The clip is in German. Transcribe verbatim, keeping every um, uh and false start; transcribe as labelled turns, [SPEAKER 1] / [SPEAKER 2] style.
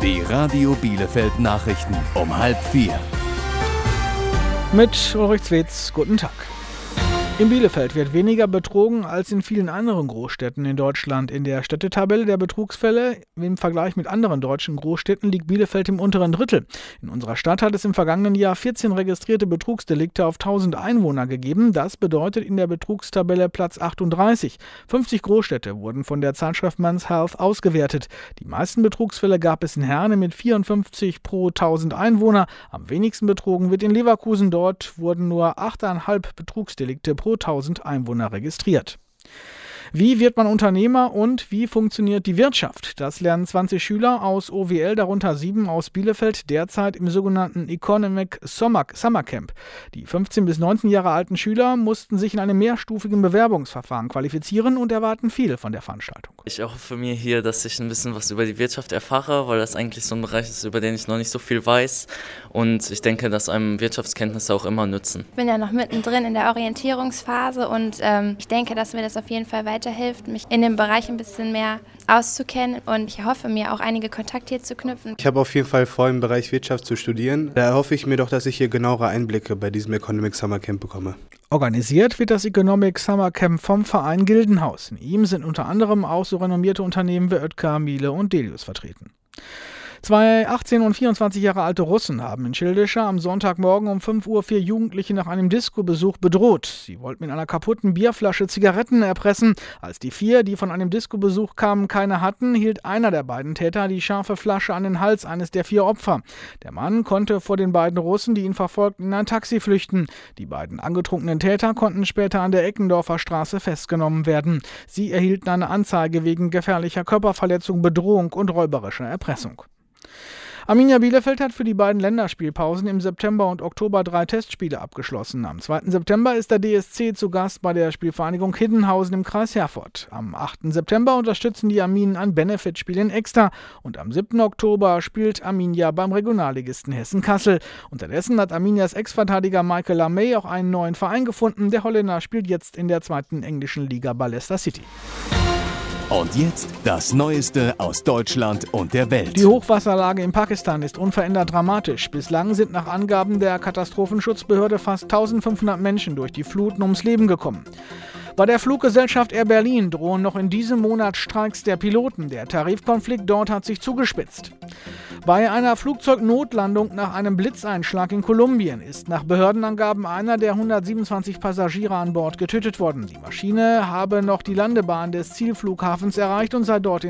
[SPEAKER 1] Die Radio Bielefeld Nachrichten um halb vier.
[SPEAKER 2] Mit Ulrich Zwetz, guten Tag. In Bielefeld wird weniger betrogen als in vielen anderen Großstädten in Deutschland. In der Städtetabelle der Betrugsfälle im Vergleich mit anderen deutschen Großstädten liegt Bielefeld im unteren Drittel. In unserer Stadt hat es im vergangenen Jahr vierzehn registrierte Betrugsdelikte auf tausend Einwohner gegeben. Das bedeutet in der Betrugstabelle Platz achtunddreißig. fünfzig Großstädte wurden von der Zeitschrift Men's Health ausgewertet. Die meisten Betrugsfälle gab es in Herne mit vierundfünfzig pro tausend Einwohner. Am wenigsten betrogen wird in Leverkusen. Dort wurden nur acht Komma fünf Betrugsdelikte pro tausend Einwohner registriert. Wie wird man Unternehmer und wie funktioniert die Wirtschaft? Das lernen zwanzig Schüler aus O W L, darunter sieben aus Bielefeld, derzeit im sogenannten Economic Summer Camp. Die fünfzehn bis neunzehn Jahre alten Schüler mussten sich in einem mehrstufigen Bewerbungsverfahren qualifizieren und erwarten viel von der Veranstaltung.
[SPEAKER 3] Ich erhoffe mir hier, dass ich ein bisschen was über die Wirtschaft erfahre, weil das eigentlich so ein Bereich ist, über den ich noch nicht so viel weiß. Und ich denke, dass einem Wirtschaftskenntnisse auch immer nützen.
[SPEAKER 4] Ich bin ja noch mittendrin in der Orientierungsphase und ähm, ich denke, dass mir das auf jeden Fall weiterhilft, mich in dem Bereich ein bisschen mehr auszukennen, und ich hoffe mir auch einige Kontakte hier zu knüpfen.
[SPEAKER 5] Ich habe auf jeden Fall vor, im Bereich Wirtschaft zu studieren. Da erhoffe ich mir doch, dass ich hier genauere Einblicke bei diesem Economic Summer Camp bekomme.
[SPEAKER 2] Organisiert wird das Economic Summer Camp vom Verein Gildenhaus. In ihm sind unter anderem auch so renommierte Unternehmen wie Oetker, Miele und Delius vertreten. Zwei achtzehn und vierundzwanzig Jahre alte Russen haben in Schildischer am Sonntagmorgen um fünf Uhr vier Jugendliche nach einem Disco-Besuch bedroht. Sie wollten mit einer kaputten Bierflasche Zigaretten erpressen. Als die vier, die von einem Disco-Besuch kamen, keine hatten, hielt einer der beiden Täter die scharfe Flasche an den Hals eines der vier Opfer. Der Mann konnte vor den beiden Russen, die ihn verfolgten, in ein Taxi flüchten. Die beiden angetrunkenen Täter konnten später an der Eckendorfer Straße festgenommen werden. Sie erhielten eine Anzeige wegen gefährlicher Körperverletzung, Bedrohung und räuberischer Erpressung. Arminia Bielefeld hat für die beiden Länderspielpausen im September und Oktober drei Testspiele abgeschlossen. Am zweiten September ist der D S C zu Gast bei der Spielvereinigung Hiddenhausen im Kreis Herford. Am achten September unterstützen die Arminen ein Benefitspiel in Exter und am siebten Oktober spielt Arminia beim Regionalligisten Hessen-Kassel. Unterdessen hat Arminias Ex-Verteidiger Michael Lamey auch einen neuen Verein gefunden. Der Holländer spielt jetzt in der zweiten englischen Liga bei Leicester City.
[SPEAKER 1] Und jetzt das Neueste aus Deutschland und der Welt.
[SPEAKER 2] Die Hochwasserlage in Pakistan ist unverändert dramatisch. Bislang sind nach Angaben der Katastrophenschutzbehörde fast eintausendfünfhundert Menschen durch die Fluten ums Leben gekommen. Bei der Fluggesellschaft Air Berlin drohen noch in diesem Monat Streiks der Piloten. Der Tarifkonflikt dort hat sich zugespitzt. Bei einer Flugzeugnotlandung nach einem Blitzeinschlag in Kolumbien ist nach Behördenangaben einer der hundertsiebenundzwanzig Passagiere an Bord getötet worden. Die Maschine habe noch die Landebahn des Zielflughafens erreicht und sei dort in